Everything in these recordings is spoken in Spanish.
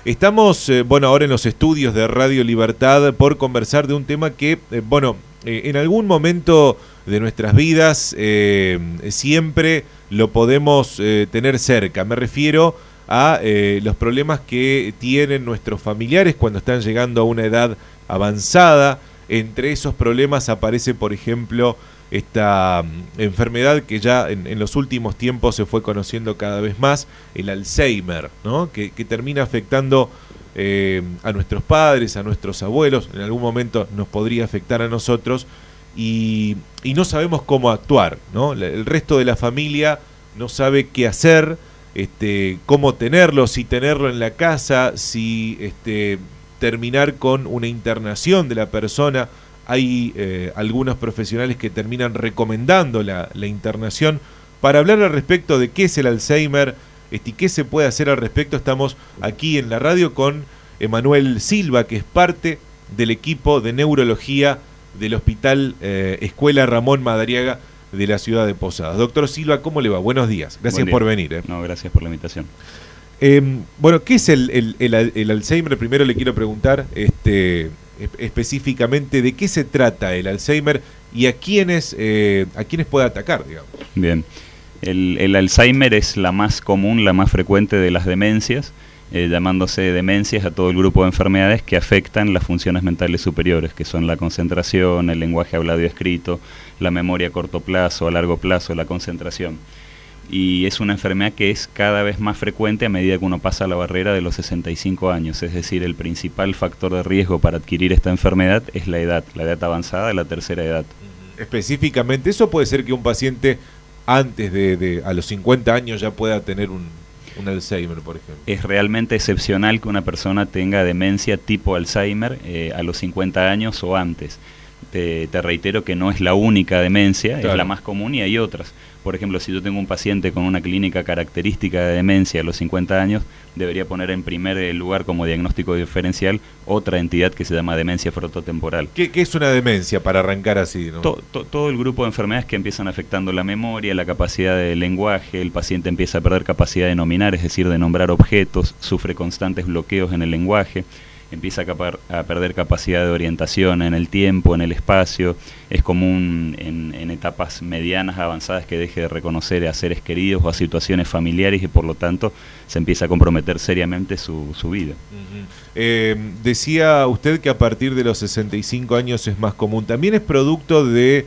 Estamos, ahora en los estudios de Radio Libertad por conversar de un tema que, en algún momento de nuestras vidas siempre lo podemos tener cerca. Me refiero a los problemas que tienen nuestros familiares cuando están llegando a una edad avanzada. Entre esos problemas aparece, por ejemplo, esta enfermedad que ya en los últimos tiempos se fue conociendo cada vez más, el Alzheimer, ¿no? Que termina afectando a nuestros padres, a nuestros abuelos, en algún momento nos podría afectar a nosotros y no sabemos cómo actuar, ¿no? El resto de la familia no sabe qué hacer, cómo tenerlo, si tenerlo en la casa, si terminar con una internación de la persona. Hay algunos profesionales que terminan recomendando la internación. Para hablar al respecto de qué es el Alzheimer y qué se puede hacer al respecto, estamos aquí en la radio con Emanuel Silva, que es parte del equipo de neurología del Hospital Escuela Ramón Madariaga de la ciudad de Posadas. Doctor Silva, ¿cómo le va? Buenos días. Gracias por venir. No, gracias por la invitación. ¿Qué es el Alzheimer? Primero le quiero preguntar específicamente de qué se trata el Alzheimer y a quiénes puede atacar, digamos. Bien, el Alzheimer es la más común, la más frecuente de las demencias, llamándose demencias a todo el grupo de enfermedades que afectan las funciones mentales superiores, que son la concentración, el lenguaje hablado y escrito, la memoria a corto plazo, a largo plazo, la concentración. Y es una enfermedad que es cada vez más frecuente a medida que uno pasa la barrera de los 65 años, es decir, el principal factor de riesgo para adquirir esta enfermedad es la edad avanzada, la tercera edad. Específicamente, ¿eso puede ser que un paciente antes de a los 50 años ya pueda tener un Alzheimer, por ejemplo? Es realmente excepcional que una persona tenga demencia tipo Alzheimer a los 50 años o antes. Te reitero que no es la única demencia, claro. Es la más común y hay otras. Por ejemplo, si yo tengo un paciente con una clínica característica de demencia a los 50 años, debería poner en primer lugar como diagnóstico diferencial otra entidad que se llama demencia frontotemporal. ¿Qué es una demencia para arrancar así, ¿no? Todo el grupo de enfermedades que empiezan afectando la memoria, la capacidad de lenguaje, el paciente empieza a perder capacidad de nominar, es decir, de nombrar objetos, sufre constantes bloqueos en el lenguaje, empieza a perder capacidad de orientación en el tiempo, en el espacio. Es común en etapas medianas avanzadas que deje de reconocer a seres queridos o a situaciones familiares y por lo tanto se empieza a comprometer seriamente su vida. Decía usted que a partir de los 65 años es más común. ¿También es producto de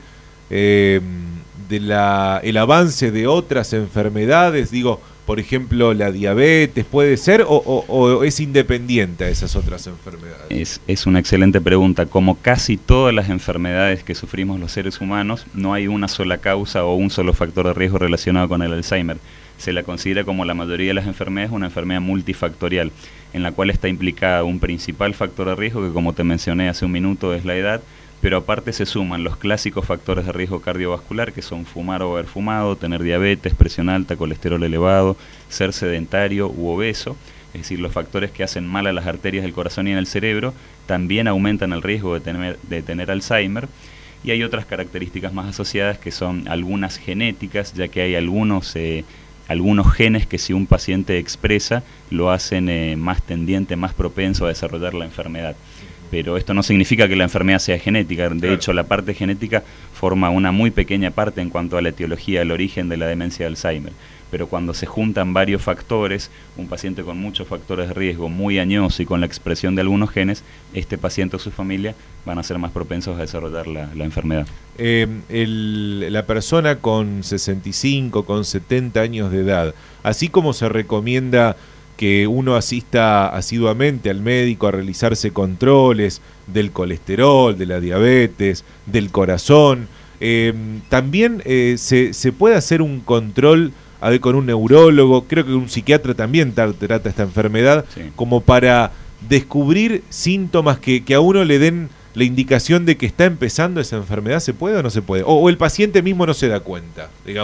el avance de otras enfermedades? Digo, por ejemplo, la diabetes, ¿puede ser o es independiente a esas otras enfermedades? Es una excelente pregunta. Como casi todas las enfermedades que sufrimos los seres humanos, no hay una sola causa o un solo factor de riesgo relacionado con el Alzheimer. Se la considera, como la mayoría de las enfermedades, una enfermedad multifactorial, en la cual está implicada un principal factor de riesgo, que como te mencioné hace un minuto es la edad, pero aparte se suman los clásicos factores de riesgo cardiovascular, que son fumar o haber fumado, tener diabetes, presión alta, colesterol elevado, ser sedentario u obeso, es decir, los factores que hacen mal a las arterias del corazón y en el cerebro, también aumentan el riesgo de tener Alzheimer. Y hay otras características más asociadas que son algunas genéticas, ya que hay algunos genes que si un paciente expresa lo hacen más tendiente, más propenso a desarrollar la enfermedad. Pero esto no significa que la enfermedad sea genética. De hecho, la parte genética forma una muy pequeña parte en cuanto a la etiología, el origen de la demencia de Alzheimer. Pero cuando se juntan varios factores, un paciente con muchos factores de riesgo, muy añoso y con la expresión de algunos genes, este paciente o su familia van a ser más propensos a desarrollar la enfermedad. La persona con 65, con 70 años de edad, así como se recomienda que uno asista asiduamente al médico a realizarse controles del colesterol, de la diabetes, del corazón, también se puede hacer un control con un neurólogo, creo que un psiquiatra también trata esta enfermedad, sí, como para descubrir síntomas que a uno le den la indicación de que está empezando esa enfermedad. ¿Se puede o no se puede? O el paciente mismo no se da cuenta, digamos.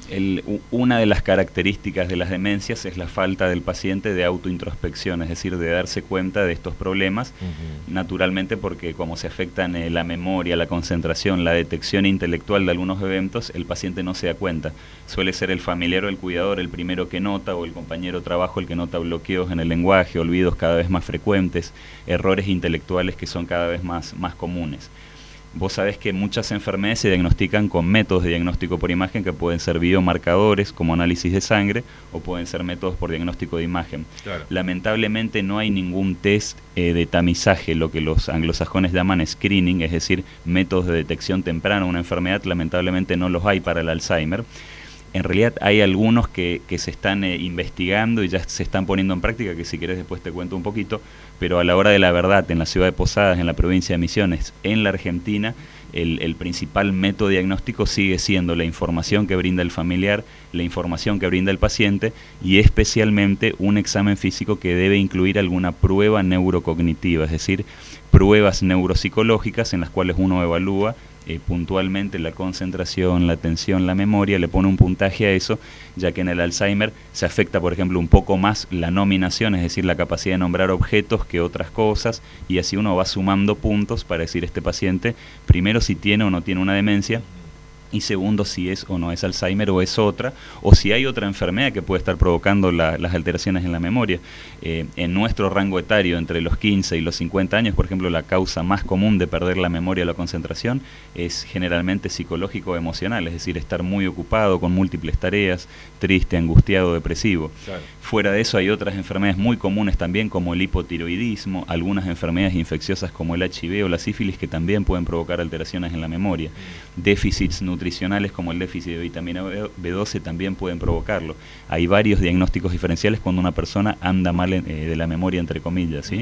Una de las características de las demencias es la falta del paciente de autointrospección, es decir, de darse cuenta de estos problemas, naturalmente porque como se afectan la memoria, la concentración, la detección intelectual de algunos eventos, el paciente no se da cuenta. Suele ser el familiar o el cuidador el primero que nota, o el compañero de trabajo el que nota bloqueos en el lenguaje, olvidos cada vez más frecuentes, errores intelectuales que son cada vez más comunes. Vos sabés que muchas enfermedades se diagnostican con métodos de diagnóstico por imagen que pueden ser biomarcadores como análisis de sangre o pueden ser métodos por diagnóstico de imagen. Claro. Lamentablemente no hay ningún test de tamizaje, lo que los anglosajones llaman screening, es decir, métodos de detección temprana de una enfermedad, lamentablemente no los hay para el Alzheimer. En realidad hay algunos que se están investigando y ya se están poniendo en práctica, que si querés después te cuento un poquito, pero a la hora de la verdad, en la ciudad de Posadas, en la provincia de Misiones, en la Argentina, el principal método diagnóstico sigue siendo la información que brinda el familiar, la información que brinda el paciente y especialmente un examen físico que debe incluir alguna prueba neurocognitiva, es decir, pruebas neuropsicológicas en las cuales uno evalúa puntualmente la concentración, la atención, la memoria, le pone un puntaje a eso, ya que en el Alzheimer se afecta, por ejemplo, un poco más la nominación, es decir, la capacidad de nombrar objetos que otras cosas, y así uno va sumando puntos para decir este paciente, primero si tiene o no tiene una demencia, y segundo si es o no es Alzheimer o es otra, o si hay otra enfermedad que puede estar provocando las alteraciones en la memoria. En nuestro rango etario, entre los 15 y los 50 años, por ejemplo, la causa más común de perder la memoria o la concentración es generalmente psicológico o emocional, es decir, estar muy ocupado con múltiples tareas, triste, angustiado, depresivo. Claro. Fuera de eso hay otras enfermedades muy comunes también, como el hipotiroidismo, algunas enfermedades infecciosas como el HIV o la sífilis que también pueden provocar alteraciones en la memoria. Déficits nutricionales como el déficit de vitamina B12 también pueden provocarlo. Hay varios diagnósticos diferenciales cuando una persona anda mal de la memoria, entre comillas, ¿sí?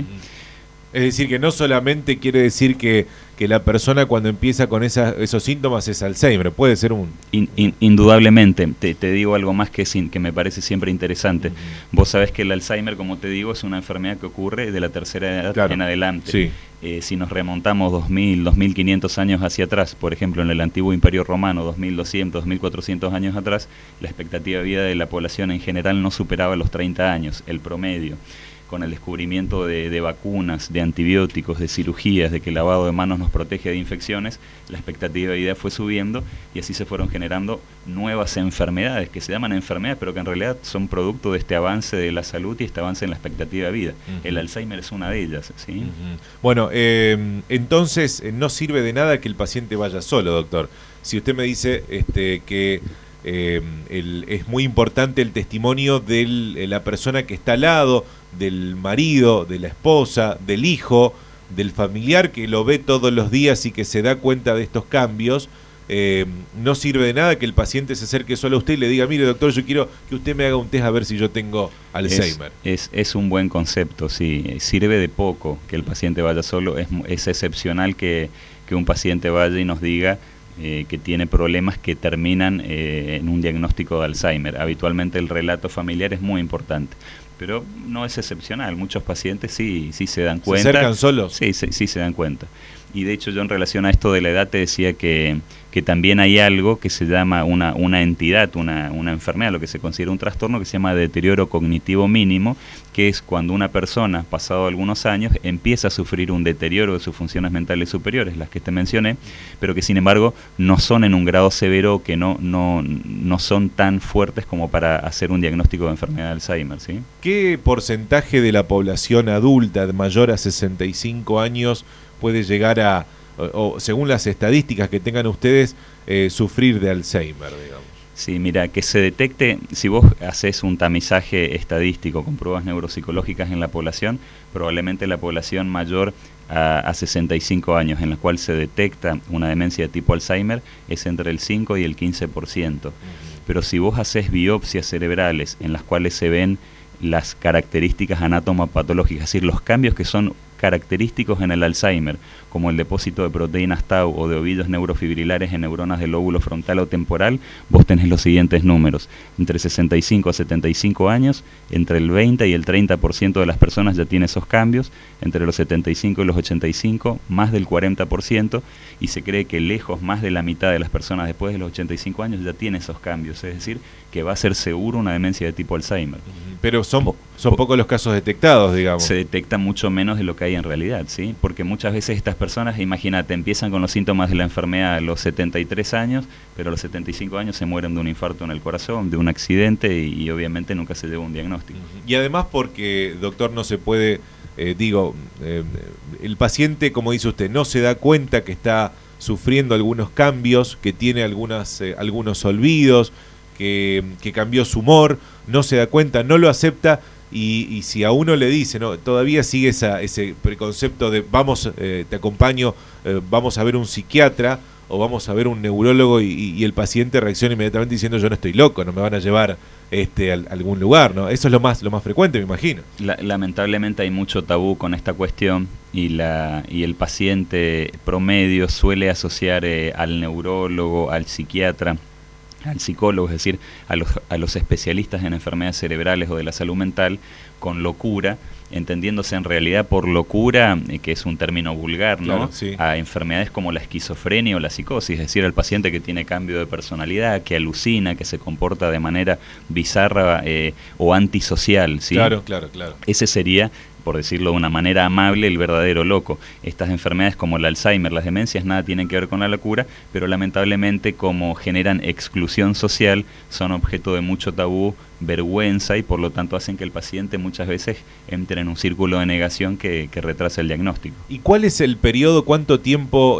Es decir, que no solamente quiere decir que la persona cuando empieza con esos síntomas es Alzheimer, puede ser un... Indudablemente, te digo algo más que me parece siempre interesante. Vos sabés que el Alzheimer, como te digo, es una enfermedad que ocurre de la tercera edad en adelante. Sí. Si nos remontamos 2000, 2500 años hacia atrás, por ejemplo, en el antiguo Imperio Romano, 2200, 2400 años atrás, la expectativa de vida de la población en general no superaba los 30 años, el promedio. Con el descubrimiento de vacunas, de antibióticos, de cirugías, de que el lavado de manos nos protege de infecciones, la expectativa de vida fue subiendo y así se fueron generando nuevas enfermedades, que se llaman enfermedades, pero que en realidad son producto de este avance de la salud y este avance en la expectativa de vida. El Alzheimer es una de ellas, ¿sí? Bueno, entonces no sirve de nada que el paciente vaya solo, doctor. Si usted me dice que... es muy importante el testimonio de la persona que está al lado, del marido, de la esposa, del hijo, del familiar que lo ve todos los días y que se da cuenta de estos cambios. No sirve de nada que el paciente se acerque solo a usted y le diga, mire doctor, yo quiero que usted me haga un test a ver si yo tengo Alzheimer. Es un buen concepto, sí. Sirve de poco que el paciente vaya solo. Es excepcional que un paciente vaya y nos diga que tiene problemas que terminan en un diagnóstico de Alzheimer. Habitualmente el relato familiar es muy importante, pero no es excepcional. Muchos pacientes sí se dan cuenta. ¿Se acercan solos? Sí se dan cuenta. Y de hecho yo en relación a esto de la edad te decía que también hay algo que se llama una entidad, una enfermedad, lo que se considera un trastorno que se llama deterioro cognitivo mínimo, que es cuando una persona, pasado algunos años, empieza a sufrir un deterioro de sus funciones mentales superiores, las que te mencioné, pero que sin embargo no son en un grado severo, que no son tan fuertes como para hacer un diagnóstico de enfermedad de Alzheimer, ¿sí? ¿Qué porcentaje de la población adulta mayor a 65 años puede llegar o según las estadísticas que tengan ustedes, sufrir de Alzheimer, digamos? Sí, mira, que se detecte, si vos haces un tamizaje estadístico con pruebas neuropsicológicas en la población, probablemente la población mayor a 65 años en la cual se detecta una demencia de tipo Alzheimer es entre el 5 y el 15%. Pero si vos haces biopsias cerebrales en las cuales se ven las características anatomopatológicas, es decir, los cambios que son característicos en el Alzheimer, como el depósito de proteínas tau o de ovillos neurofibrilares en neuronas del lóbulo frontal o temporal, vos tenés los siguientes números. Entre 65 a 75 años, entre el 20 y el 30% de las personas ya tiene esos cambios, entre los 75 y los 85, más del 40%, y se cree que lejos más de la mitad de las personas después de los 85 años ya tiene esos cambios, es decir, que va a ser seguro una demencia de tipo Alzheimer. Pero son pocos los casos detectados, digamos. Se detecta mucho menos de lo que hay en realidad, ¿sí? Porque muchas veces estas personas, imagínate, empiezan con los síntomas de la enfermedad a los 73 años, pero a los 75 años se mueren de un infarto en el corazón, de un accidente y obviamente nunca se lleva un diagnóstico. Y además porque, doctor, no se puede, el paciente, como dice usted, no se da cuenta que está sufriendo algunos cambios, que tiene algunos olvidos, que cambió su humor, no se da cuenta, no lo acepta, y si a uno le dice, no, todavía sigue ese preconcepto de vamos, te acompaño, vamos a ver un psiquiatra o vamos a ver un neurólogo, y el paciente reacciona inmediatamente diciendo yo no estoy loco, no me van a llevar a algún lugar, ¿no? Eso es lo más frecuente, me imagino. Lamentablemente hay mucho tabú con esta cuestión y el paciente promedio suele asociar al neurólogo, al psiquiatra, al psicólogo, es decir, a los especialistas en enfermedades cerebrales o de la salud mental, con locura, entendiéndose en realidad por locura, que es un término vulgar, ¿no? Claro, sí. A enfermedades como la esquizofrenia o la psicosis, es decir, al paciente que tiene cambio de personalidad, que alucina, que se comporta de manera bizarra o antisocial, ¿sí? Claro. Ese sería, por decirlo de una manera amable, el verdadero loco. Estas enfermedades como el Alzheimer, las demencias, nada tienen que ver con la locura, pero lamentablemente como generan exclusión social, son objeto de mucho tabú, vergüenza, y por lo tanto hacen que el paciente muchas veces entre en un círculo de negación que retrasa el diagnóstico. ¿Y cuál es el periodo, cuánto tiempo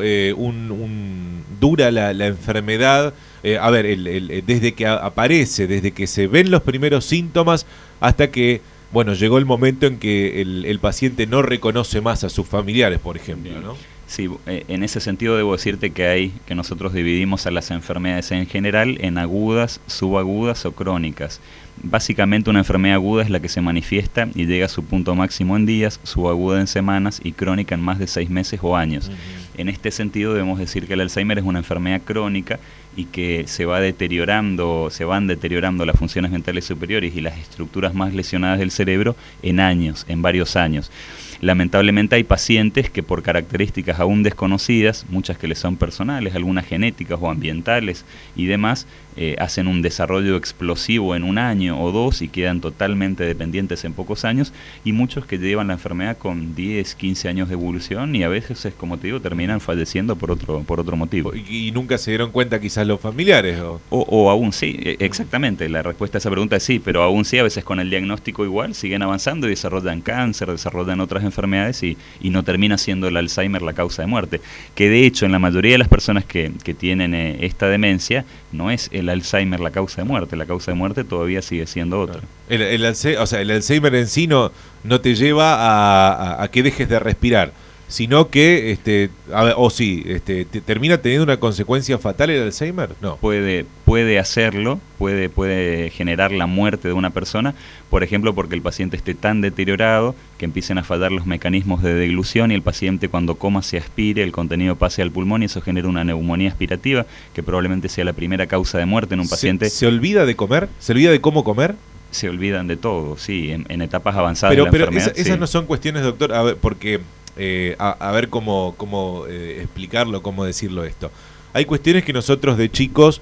dura la enfermedad? Desde que aparece, desde que se ven los primeros síntomas hasta que llegó el momento en que el paciente no reconoce más a sus familiares, por ejemplo, ¿no? Sí, en ese sentido debo decirte que nosotros dividimos a las enfermedades en general en agudas, subagudas o crónicas. Básicamente una enfermedad aguda es la que se manifiesta y llega a su punto máximo en días, subaguda en semanas y crónica en más de 6 meses o años. En este sentido debemos decir que el Alzheimer es una enfermedad crónica y que se van deteriorando las funciones mentales superiores y las estructuras más lesionadas del cerebro en varios años. Lamentablemente hay pacientes que por características aún desconocidas, muchas que les son personales, algunas genéticas o ambientales y demás, hacen un desarrollo explosivo en 1 año o 2 y quedan totalmente dependientes en pocos años, y muchos que llevan la enfermedad con 10, 15 años de evolución y a veces, como te digo, terminan falleciendo por otro motivo. ¿Y nunca se dieron cuenta quizás los familiares? O aún sí, exactamente, la respuesta a esa pregunta es sí, pero aún sí, a veces con el diagnóstico igual siguen avanzando y desarrollan cáncer, desarrollan otras enfermedades y no termina siendo el Alzheimer la causa de muerte, que de hecho en la mayoría de las personas que tienen esta demencia no es el Alzheimer la causa de muerte, la causa de muerte todavía sigue siendo otra. El Alzheimer en sí no te lleva a que dejes de respirar, sino que termina teniendo una consecuencia fatal el Alzheimer. No, puede hacerlo, puede generar la muerte de una persona, por ejemplo, porque el paciente esté tan deteriorado que empiecen a fallar los mecanismos de deglución y el paciente cuando coma se aspire, el contenido pase al pulmón y eso genera una neumonía aspirativa que probablemente sea la primera causa de muerte en un paciente. ¿Se olvida de comer? ¿Se olvida de cómo comer? Se olvidan de todo, sí, en etapas avanzadas de la enfermedad. Pero esas no son cuestiones, doctor, a ver, porque a ver cómo explicarlo, cómo decirlo esto. Hay cuestiones que nosotros de chicos,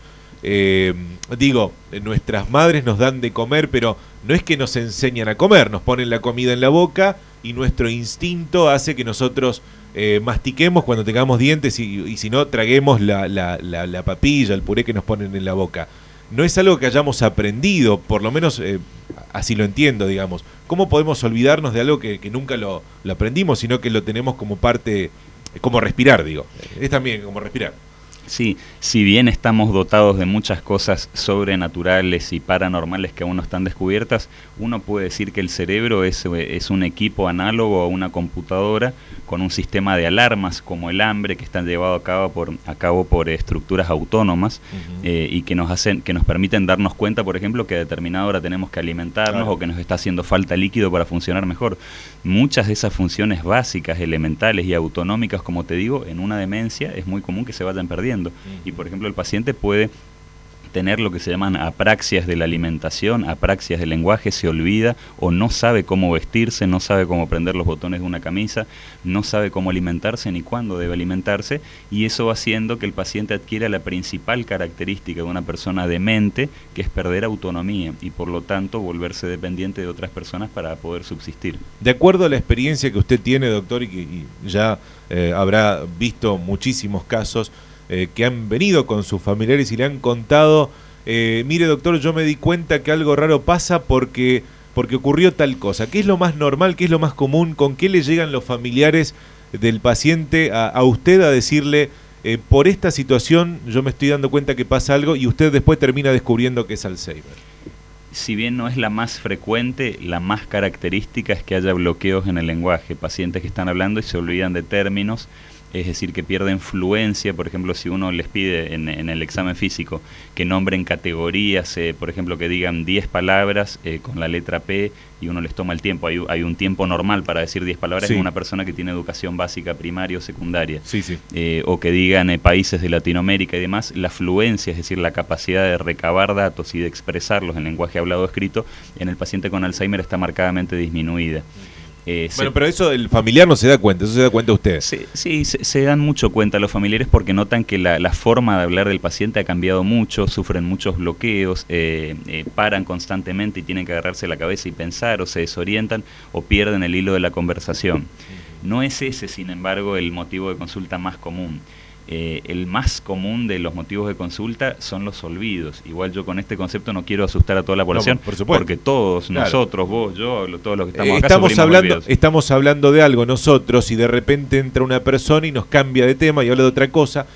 nuestras madres nos dan de comer, pero no es que nos enseñan a comer, nos ponen la comida en la boca y nuestro instinto hace que nosotros mastiquemos cuando tengamos dientes y si no, traguemos la papilla, el puré que nos ponen en la boca. No es algo que hayamos aprendido, por lo menos así lo entiendo, digamos. ¿Cómo podemos olvidarnos de algo que nunca lo aprendimos, sino que lo tenemos como parte, como respirar, digo? Es también como respirar. Sí, si bien estamos dotados de muchas cosas sobrenaturales y paranormales que aún no están descubiertas, uno puede decir que el cerebro es un equipo análogo a una computadora con un sistema de alarmas como el hambre, que están llevados a cabo por estructuras autónomas, y que nos permiten darnos cuenta, por ejemplo, que a determinada hora tenemos que alimentarnos, o que nos está haciendo falta líquido para funcionar mejor. Muchas de esas funciones básicas, elementales y autonómicas, como te digo, en una demencia es muy común que se vayan perdiendo. Y por ejemplo, el paciente puede tener lo que se llaman apraxias de la alimentación, apraxias del lenguaje, se olvida o no sabe cómo vestirse, no sabe cómo prender los botones de una camisa, no sabe cómo alimentarse ni cuándo debe alimentarse, y eso va haciendo que el paciente adquiera la principal característica de una persona demente, que es perder autonomía y por lo tanto volverse dependiente de otras personas para poder subsistir. De acuerdo a la experiencia que usted tiene, doctor, y ya habrá visto muchísimos casos, que han venido con sus familiares y le han contado, mire doctor, yo me di cuenta que algo raro pasa porque ocurrió tal cosa. ¿Qué es lo más normal? ¿Qué es lo más común? ¿Con qué le llegan los familiares del paciente a usted a decirle, por esta situación yo me estoy dando cuenta que pasa algo, y usted después termina descubriendo que es Alzheimer? Si bien no es la más frecuente, la más característica es que haya bloqueos en el lenguaje, pacientes que están hablando y se olvidan de términos, es decir, que pierden fluencia. Por ejemplo, si uno les pide en el examen físico que nombren categorías, por ejemplo, que digan 10 palabras con la letra P, y uno les toma el tiempo, hay un tiempo normal para decir 10 palabras, en una persona que tiene educación básica primaria o secundaria, o que digan países de Latinoamérica y demás, la fluencia, es decir, la capacidad de recabar datos y de expresarlos en lenguaje hablado o escrito, en el paciente con Alzheimer está marcadamente disminuida. Bueno, pero eso el familiar no se da cuenta, eso se da cuenta usted. Sí, se dan mucho cuenta los familiares, porque notan que la forma de hablar del paciente ha cambiado mucho, sufren muchos bloqueos, paran constantemente y tienen que agarrarse la cabeza y pensar, o se desorientan o pierden el hilo de la conversación. No es ese, sin embargo, el motivo de consulta más común. El más común de los motivos de consulta son los olvidos. Igual yo con este concepto no quiero asustar a toda la población, por supuesto, porque todos, nosotros, vos, yo, todos los que estamos acá estamos hablando de algo nosotros, y de repente entra una persona y nos cambia de tema y habla de otra cosa,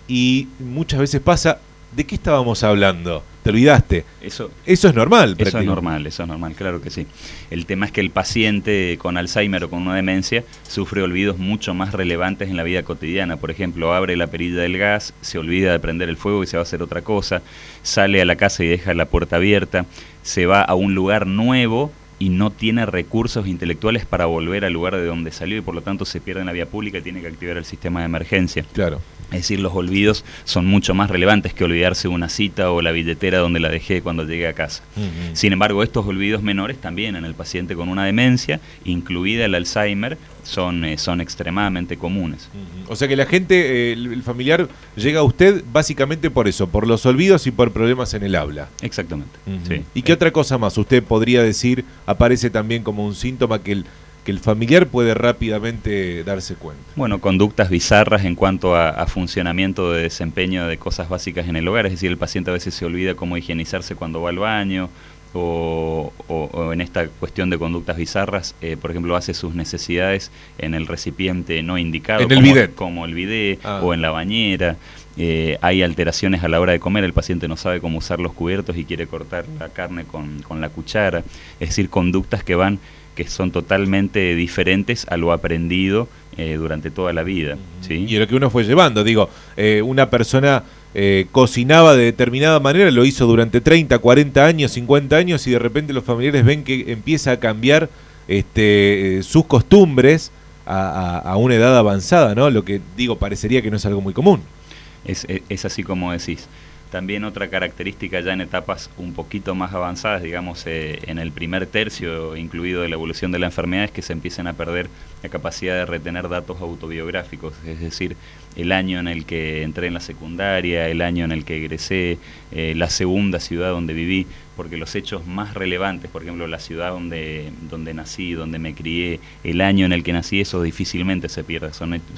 y muchas veces pasa, ¿de qué estábamos hablando? ¿Te olvidaste? Eso es normal. Eso es normal, claro que sí. El tema es que el paciente con Alzheimer o con una demencia sufre olvidos mucho más relevantes en la vida cotidiana. Por ejemplo, abre la perilla del gas, se olvida de prender el fuego y se va a hacer otra cosa, sale a la casa y deja la puerta abierta, se va a un lugar nuevo y no tiene recursos intelectuales para volver al lugar de donde salió, y por lo tanto se pierde en la vía pública y tiene que activar el sistema de emergencia. Claro. Es decir, los olvidos son mucho más relevantes que olvidarse una cita o la billetera donde la dejé cuando llegué a casa. Sin embargo, estos olvidos menores también en el paciente con una demencia, incluida el Alzheimer, son extremadamente comunes. O sea que la gente, el familiar, llega a usted básicamente por eso, por los olvidos y por problemas en el habla. Exactamente. Sí. ¿Y qué otra cosa más usted podría decir aparece también como un síntoma que el familiar puede rápidamente darse cuenta? Bueno, conductas bizarras en cuanto a funcionamiento de desempeño de cosas básicas en el hogar, es decir, el paciente a veces se olvida cómo higienizarse cuando va al baño, o en esta cuestión de conductas bizarras, por ejemplo, hace sus necesidades en el recipiente no indicado, como el bidet o en la bañera. Hay alteraciones a la hora de comer, el paciente no sabe cómo usar los cubiertos y quiere cortar la carne con la cuchara, es decir, conductas que son totalmente diferentes a lo aprendido durante toda la vida. ¿Sí? Y a lo que uno fue llevando, una persona cocinaba de determinada manera, lo hizo durante 30, 40 años, 50 años, y de repente los familiares ven que empieza a cambiar sus costumbres a una edad avanzada, ¿no? Lo que parecería que no es algo muy común. Es así como decís. También otra característica ya en etapas un poquito más avanzadas, digamos en el primer tercio incluido de la evolución de la enfermedad, es que se empiezan a perder la capacidad de retener datos autobiográficos, es decir, el año en el que entré en la secundaria, el año en el que egresé, la segunda ciudad donde viví, porque los hechos más relevantes, por ejemplo, la ciudad donde nací, donde me crié, el año en el que nací, eso difícilmente se pierde,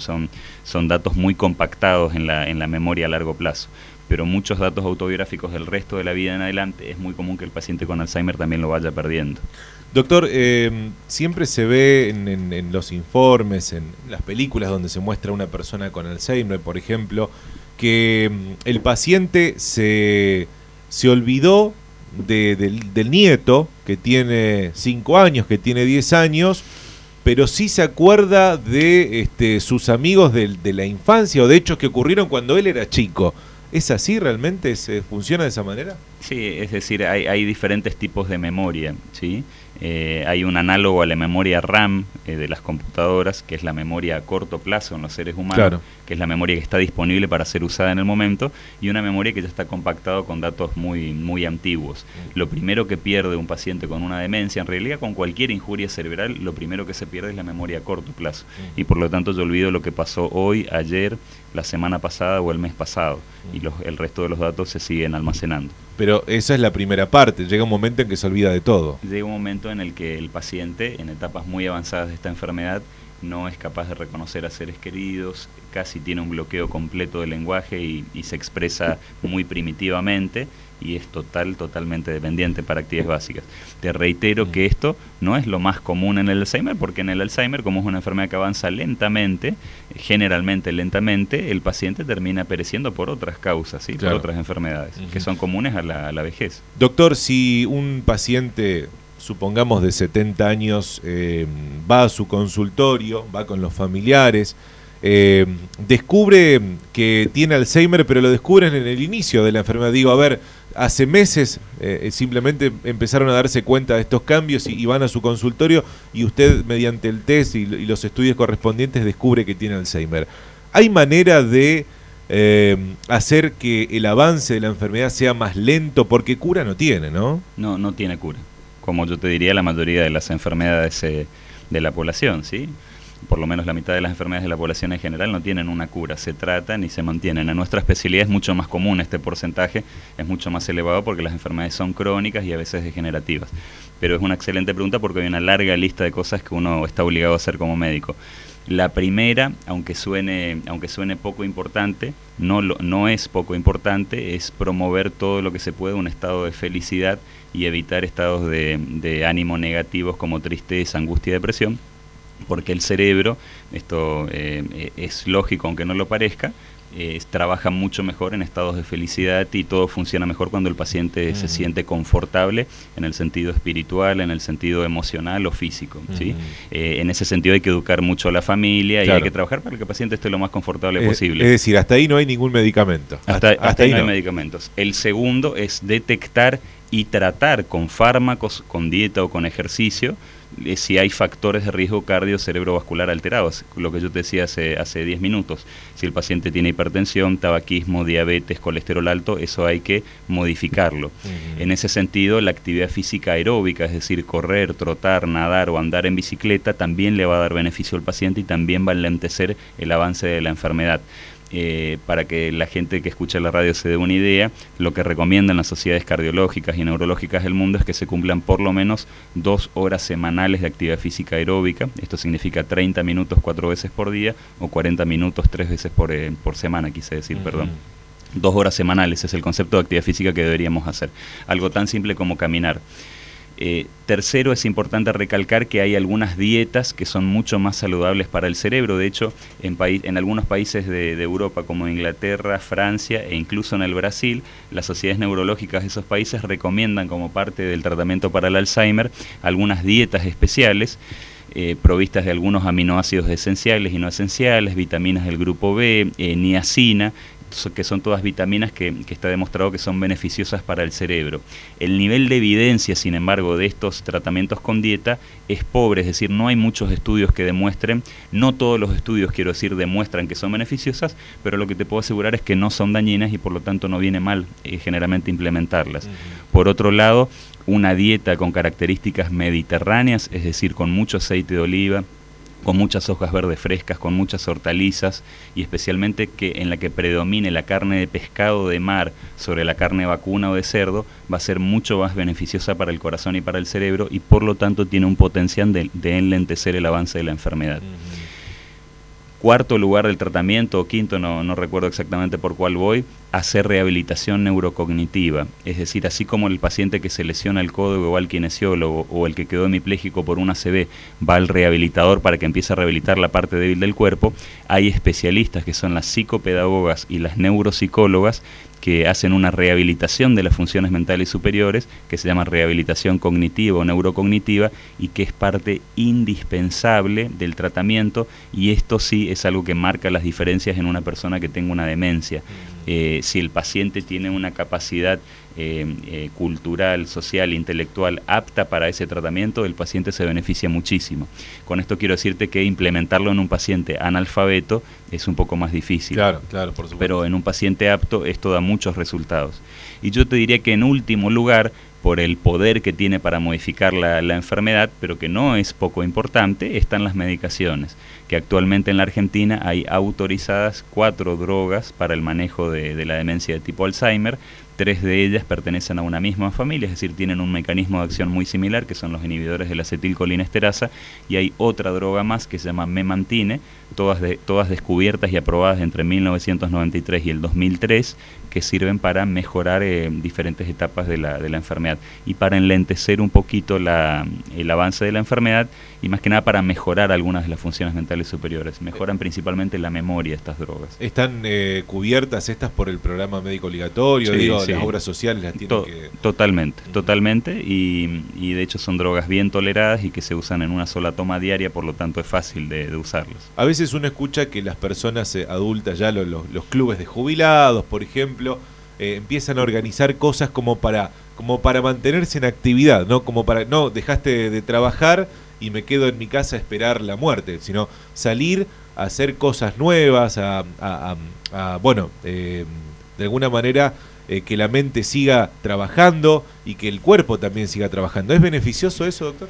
son datos muy compactados en la memoria a largo plazo. Pero muchos datos autobiográficos del resto de la vida en adelante es muy común que el paciente con Alzheimer también lo vaya perdiendo. Doctor, siempre se ve en los informes, en las películas donde se muestra una persona con Alzheimer, por ejemplo, que el paciente se olvidó del nieto, que tiene 5 años, que tiene 10 años, pero sí se acuerda de sus amigos de la infancia o de hechos que ocurrieron cuando él era chico. ¿Es así realmente? ¿Funciona de esa manera? Sí, es decir, hay diferentes tipos de memoria, ¿sí? Hay un análogo a la memoria RAM de las computadoras, que es la memoria a corto plazo en los seres humanos, claro, que es la memoria que está disponible para ser usada en el momento, y una memoria que ya está compactada con datos muy, muy antiguos. Lo primero que pierde un paciente con una demencia, en realidad con cualquier injuria cerebral, lo primero que se pierde es la memoria a corto plazo, y por lo tanto yo olvido lo que pasó hoy, ayer, la semana pasada o el mes pasado, y el resto de los datos se siguen almacenando. Pero esa es la primera parte, llega un momento en que se olvida de todo. Llega un momento en el que el paciente, en etapas muy avanzadas de esta enfermedad, no es capaz de reconocer a seres queridos, casi tiene un bloqueo completo del lenguaje y se expresa muy primitivamente, y es totalmente dependiente para actividades básicas. Te reitero que esto no es lo más común en el Alzheimer, porque en el Alzheimer, como es una enfermedad que avanza lentamente, generalmente lentamente, el paciente termina pereciendo por otras causas, ¿sí? Claro. Por otras enfermedades, que son comunes a la vejez. Doctor, si un paciente, supongamos de 70 años, va a su consultorio, va con los familiares, descubre que tiene Alzheimer, pero lo descubren en el inicio de la enfermedad. Digo, a ver, hace meses simplemente empezaron a darse cuenta de estos cambios y van a su consultorio y usted mediante el test y los estudios correspondientes descubre que tiene Alzheimer. ¿Hay manera de hacer que el avance de la enfermedad sea más lento? Porque cura no tiene, ¿no? No tiene cura. Como yo te diría, la mayoría de las enfermedades de la población, ¿sí? Por lo menos la mitad de las enfermedades de la población en general no tienen una cura, se tratan y se mantienen. En nuestra especialidad es mucho más común este porcentaje, es mucho más elevado porque las enfermedades son crónicas y a veces degenerativas. Pero es una excelente pregunta porque hay una larga lista de cosas que uno está obligado a hacer como médico. La primera, aunque suene poco importante, no es poco importante, es promover todo lo que se puede un estado de felicidad y evitar estados de ánimo negativos como tristeza, angustia y depresión, porque el cerebro, esto es lógico aunque no lo parezca, trabaja mucho mejor en estados de felicidad y todo funciona mejor cuando el paciente se siente confortable en el sentido espiritual, en el sentido emocional o físico, ¿sí? En ese sentido hay que educar mucho a la familia, claro, y hay que trabajar para que el paciente esté lo más confortable posible. Es decir, hasta ahí no hay ningún medicamento. Hasta ahí no hay medicamentos. El segundo es detectar y tratar con fármacos, con dieta o con ejercicio, si hay factores de riesgo cardio-cerebrovascular alterados, lo que yo te decía hace 10 minutos. Si el paciente tiene hipertensión, tabaquismo, diabetes, colesterol alto, eso hay que modificarlo. En ese sentido, la actividad física aeróbica, es decir, correr, trotar, nadar o andar en bicicleta, también le va a dar beneficio al paciente y también va a enlentecer el avance de la enfermedad. Para que la gente que escucha la radio se dé una idea, lo que recomiendan las sociedades cardiológicas y neurológicas del mundo es que se cumplan por lo menos 2 horas semanales de actividad física aeróbica. Esto significa 30 minutos 4 veces por día o 40 minutos 3 veces por semana, quise decir, perdón. 2 horas semanales es el concepto de actividad física que deberíamos hacer. Algo tan simple como caminar. Tercero, es importante recalcar que hay algunas dietas que son mucho más saludables para el cerebro. De hecho, en algunos países de Europa como Inglaterra, Francia e incluso en el Brasil, las sociedades neurológicas de esos países recomiendan como parte del tratamiento para el Alzheimer algunas dietas especiales provistas de algunos aminoácidos esenciales y no esenciales, vitaminas del grupo B, niacina, que son todas vitaminas que está demostrado que son beneficiosas para el cerebro. El nivel de evidencia, sin embargo, de estos tratamientos con dieta es pobre, es decir, no hay muchos estudios que demuestren, no todos los estudios, quiero decir, demuestran que son beneficiosas, pero lo que te puedo asegurar es que no son dañinas y por lo tanto no viene mal generalmente implementarlas. Por otro lado, una dieta con características mediterráneas, es decir, con mucho aceite de oliva, con muchas hojas verdes frescas, con muchas hortalizas y especialmente en la que predomine la carne de pescado de mar sobre la carne vacuna o de cerdo, va a ser mucho más beneficiosa para el corazón y para el cerebro y por lo tanto tiene un potencial de enlentecer el avance de la enfermedad. Cuarto lugar del tratamiento, o quinto, no recuerdo exactamente por cuál voy, hacer rehabilitación neurocognitiva. Es decir, así como el paciente que se lesiona el codo va al kinesiólogo o el que quedó hemipléjico por una ACV va al rehabilitador para que empiece a rehabilitar la parte débil del cuerpo, hay especialistas que son las psicopedagogas y las neuropsicólogas que hacen una rehabilitación de las funciones mentales superiores, que se llama rehabilitación cognitiva o neurocognitiva, y que es parte indispensable del tratamiento, y esto sí es algo que marca las diferencias en una persona que tenga una demencia. Si el paciente tiene una capacidad cultural, social, intelectual apta para ese tratamiento, el paciente se beneficia muchísimo. Con esto quiero decirte que implementarlo en un paciente analfabeto es un poco más difícil. Claro, claro, por supuesto. Pero en un paciente apto esto da muchos resultados. Y yo te diría que en último lugar, por el poder que tiene para modificar la enfermedad, pero que no es poco importante, están las medicaciones, que actualmente en la Argentina hay autorizadas 4 drogas para el manejo de la demencia de tipo Alzheimer. 3 de ellas pertenecen a una misma familia, es decir, tienen un mecanismo de acción muy similar, que son los inhibidores de la acetilcolinesterasa, y hay otra droga más que se llama memantine, todas descubiertas y aprobadas entre 1993 y el 2003, que sirven para mejorar diferentes etapas de la enfermedad y para enlentecer un poquito el avance de la enfermedad, y más que nada para mejorar algunas de las funciones mentales superiores. Mejoran principalmente la memoria estas drogas. ¿Están cubiertas estas por el programa médico obligatorio? Sí, sí. Las obras sociales las tienen que... Totalmente, y de hecho son drogas bien toleradas y que se usan en una sola toma diaria, por lo tanto es fácil de usarlos. A veces uno escucha que las personas adultas, ya los clubes de jubilados, por ejemplo, empiezan a organizar cosas como para mantenerse en actividad, ¿no? Como para, no, dejaste de trabajar y me quedo en mi casa a esperar la muerte, sino salir a hacer cosas nuevas, de alguna manera que la mente siga trabajando y que el cuerpo también siga trabajando. ¿Es beneficioso eso, doctor?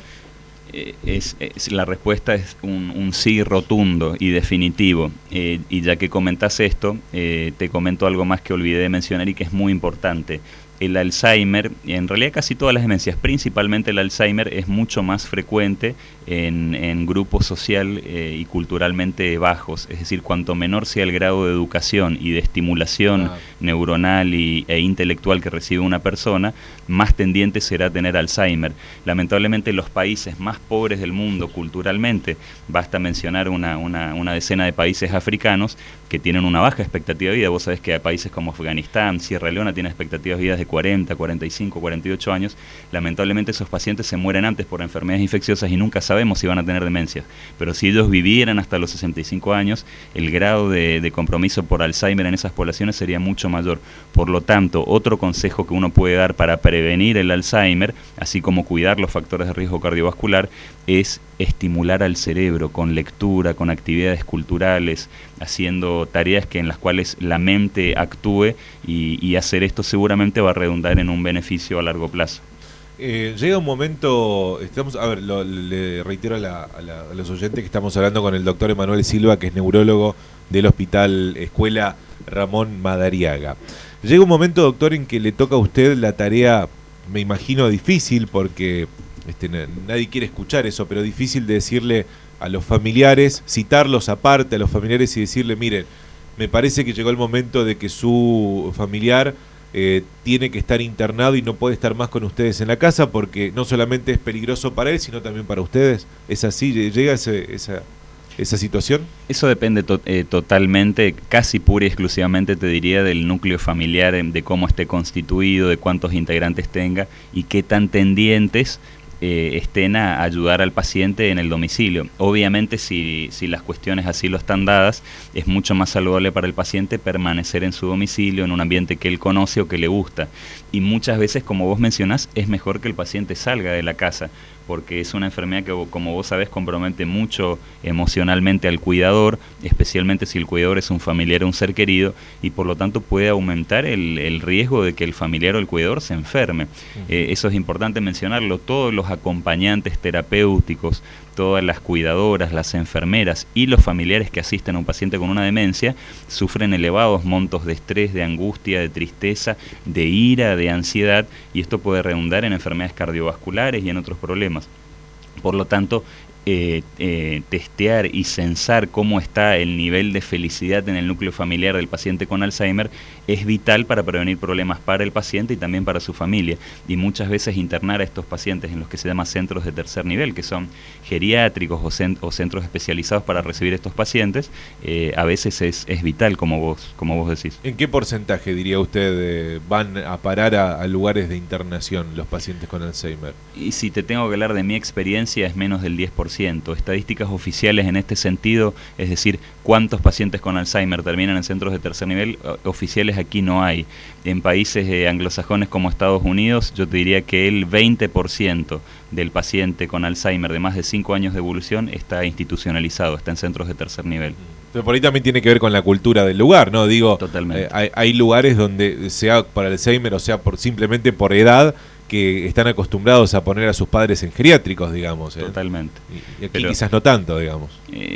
La respuesta es un sí rotundo y definitivo, y ya que comentás esto, te comento algo más que olvidé de mencionar y que es muy importante. El Alzheimer, en realidad casi todas las demencias, principalmente el Alzheimer, es mucho más frecuente en grupos social y culturalmente bajos. Es decir, cuanto menor sea el grado de educación y de estimulación neuronal e intelectual que recibe una persona, más tendiente será a tener Alzheimer. Lamentablemente, los países más pobres del mundo culturalmente, basta mencionar una decena de países africanos que tienen una baja expectativa de vida. Vos sabés que hay países como Afganistán, Sierra Leona tienen expectativas de vida de 40, 45, 48 años. Lamentablemente esos pacientes se mueren antes por enfermedades infecciosas y nunca sabemos si van a tener demencias. Pero si ellos vivieran hasta los 65 años, el grado de compromiso por Alzheimer en esas poblaciones sería mucho mayor. Por lo tanto, otro consejo que uno puede dar para prevenir el Alzheimer, así como cuidar los factores de riesgo cardiovascular, es estimular al cerebro con lectura, con actividades culturales, haciendo tareas en las cuales la mente actúe, y hacer esto seguramente va a redundar en un beneficio a largo plazo. Llega un momento, le reitero a los oyentes que estamos hablando con el doctor Emanuel Silva, que es neurólogo del Hospital Escuela Ramón Madariaga. Llega un momento, doctor, en que le toca a usted la tarea, me imagino difícil, porque nadie quiere escuchar eso, pero difícil de decirle a los familiares, citarlos aparte a los familiares y decirle, miren, me parece que llegó el momento de que su familiar tiene que estar internado y no puede estar más con ustedes en la casa, porque no solamente es peligroso para él, sino también para ustedes. ¿Es así? ¿Llega esa situación? Eso depende totalmente, casi pura y exclusivamente te diría, del núcleo familiar, de cómo esté constituido, de cuántos integrantes tenga y qué tan tendientes estén a ayudar al paciente en el domicilio. Obviamente, si las cuestiones así lo están dadas, es mucho más saludable para el paciente permanecer en su domicilio, en un ambiente que él conoce o que le gusta. Y muchas veces, como vos mencionás, es mejor que el paciente salga de la casa, porque es una enfermedad que, como vos sabés, compromete mucho emocionalmente al cuidador, especialmente si el cuidador es un familiar o un ser querido, y por lo tanto puede aumentar el riesgo de que el familiar o el cuidador se enferme. Eso es importante mencionarlo. Todos los acompañantes terapéuticos, todas las cuidadoras, las enfermeras y los familiares que asisten a un paciente con una demencia sufren elevados montos de estrés, de angustia, de tristeza, de ira, de ansiedad, y esto puede redundar en enfermedades cardiovasculares y en otros problemas. Por lo tanto, testear y censar cómo está el nivel de felicidad en el núcleo familiar del paciente con Alzheimer es vital para prevenir problemas para el paciente y también para su familia. Y muchas veces internar a estos pacientes en los que se llama centros de tercer nivel, que son geriátricos o centros especializados para recibir estos pacientes, a veces es vital, como vos decís. ¿En qué porcentaje, diría usted, van a parar a lugares de internación los pacientes con Alzheimer? Y si te tengo que hablar de mi experiencia, es menos del 10%. Estadísticas oficiales en este sentido, es decir, cuántos pacientes con Alzheimer terminan en centros de tercer nivel, oficiales aquí no hay. En países anglosajones como Estados Unidos, yo te diría que el 20% del paciente con Alzheimer de más de 5 años de evolución está institucionalizado, está en centros de tercer nivel. Pero por ahí también tiene que ver con la cultura del lugar, ¿no? Digo, totalmente. Hay lugares donde, sea para Alzheimer o sea simplemente por edad, que están acostumbrados a poner a sus padres en geriátricos, digamos. Totalmente. Y aquí quizás no tanto, digamos.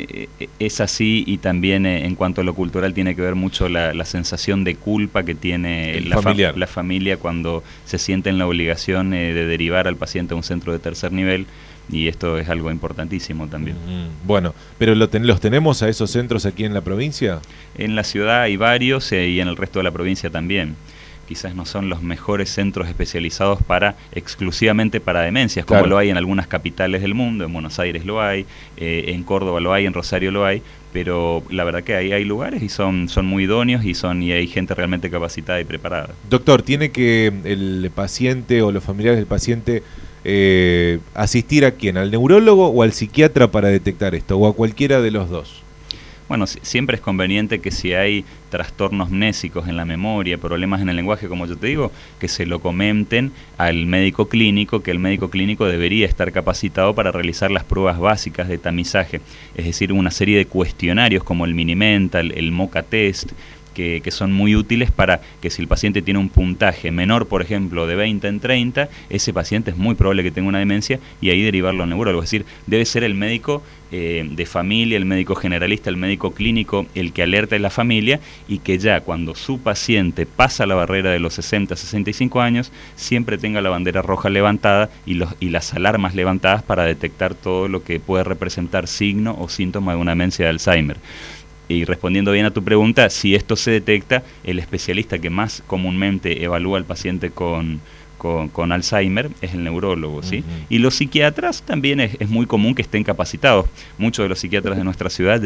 Es así, y también en cuanto a lo cultural tiene que ver mucho la sensación de culpa que tiene la familia cuando se siente en la obligación de derivar al paciente a un centro de tercer nivel, y esto es algo importantísimo también. Bueno, pero ¿los tenemos a esos centros aquí en la provincia? En la ciudad hay varios y en el resto de la provincia también. Quizás no son los mejores centros especializados exclusivamente para demencias, como lo hay en algunas capitales del mundo. En Buenos Aires lo hay, en Córdoba lo hay, en Rosario lo hay, pero la verdad que hay lugares y son muy idóneos y hay gente realmente capacitada y preparada. Doctor, ¿tiene que el paciente o los familiares del paciente asistir a quién? ¿Al neurólogo o al psiquiatra para detectar esto? ¿O a cualquiera de los dos? Bueno, siempre es conveniente que si hay trastornos mnésicos en la memoria, problemas en el lenguaje, como yo te digo, que se lo comenten al médico clínico, que el médico clínico debería estar capacitado para realizar las pruebas básicas de tamizaje, es decir, una serie de cuestionarios como el Mini-Mental, el MoCA Test, que son muy útiles para que si el paciente tiene un puntaje menor, por ejemplo, de 20 en 30, ese paciente es muy probable que tenga una demencia y ahí derivarlo al neurólogo. Es decir, debe ser el médico de familia, el médico generalista, el médico clínico, el que alerte a la familia, y que ya cuando su paciente pasa la barrera de los 60, 65 años, siempre tenga la bandera roja levantada y las alarmas levantadas para detectar todo lo que puede representar signo o síntoma de una demencia de Alzheimer. Y respondiendo bien a tu pregunta, si esto se detecta, el especialista que más comúnmente evalúa al paciente con Alzheimer es el neurólogo, ¿sí? Y los psiquiatras también es muy común que estén capacitados. Muchos de los psiquiatras de nuestra ciudad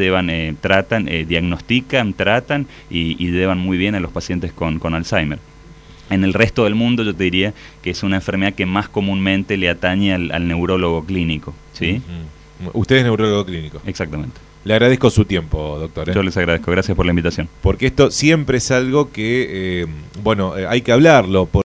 diagnostican, tratan y llevan muy bien a los pacientes con Alzheimer. En el resto del mundo yo te diría que es una enfermedad que más comúnmente le atañe al neurólogo clínico, ¿sí? Usted es neurólogo clínico. Exactamente. Le agradezco su tiempo, doctor. Yo les agradezco, gracias por la invitación. Porque esto siempre es algo que, hay que hablarlo.